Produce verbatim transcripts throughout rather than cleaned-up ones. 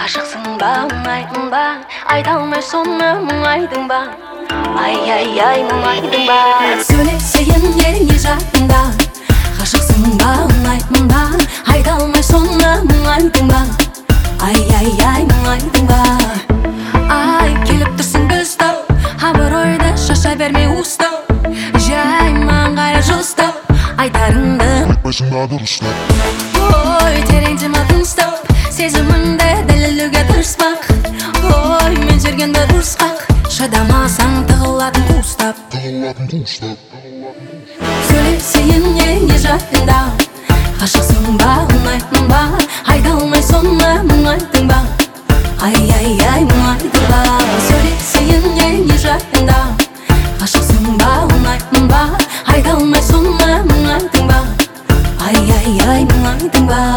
Ғашықсың ба, мұңайдың ба, айта алмай соны мұңайдың ба? Ай-ай-ай, мұңайдың ба? Сөйлесейін еріңе жақында. Ғашықсың ба, мұңайдың ба, айта алмай соны мұңайдың ба? Ай-ай-ай, мұңайдың ба? Ай, келіп тұрсың бізді, абыр ойды шаша бермей ұсты. Жай маңғайра жұсты, айтарыңды айтпайсың ба дұрыстап. Ой, тереңде ма тыныстап, сезіміңді дәлелдеуге тырыспақ. Ой, мен жүргенді ұрысқақ, шыдамасаң тығылатын қуыстап. Тығылатын қуыстап. Сөйлесейін еріңе жақында. Ғашықсың ба, ұнайтын ба, айта алмай соны мұңайдың ба? Ай-ай-ай, мұңайдың ба? Сөйлесейін еріңе жақында. Ғашықсың ба, ұнайтын ба, айта алмай соны мұңайдың ба? Ай-ай-ай, мұңайдың ба?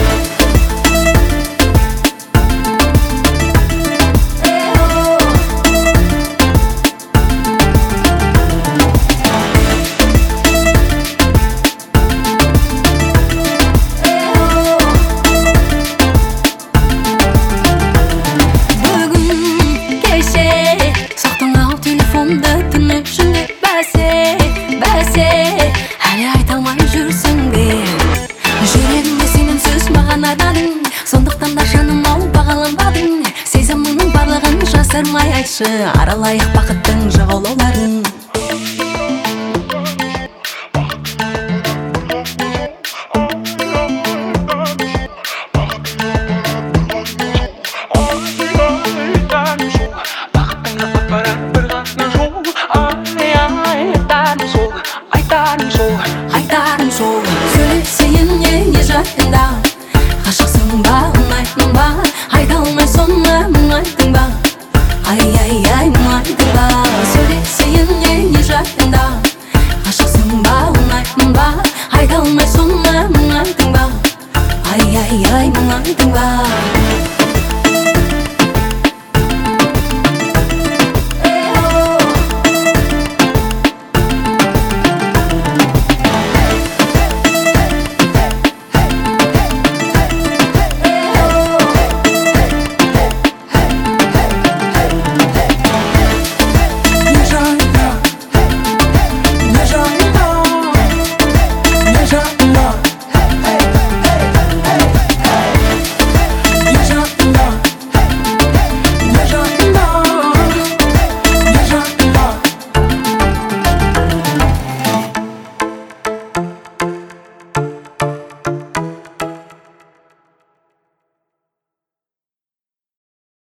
Сондықтан да жаным ау бағаланбадың, сезіміңнің барлығын жасырмай айтшы, аралайық бақыттың жағалауларын.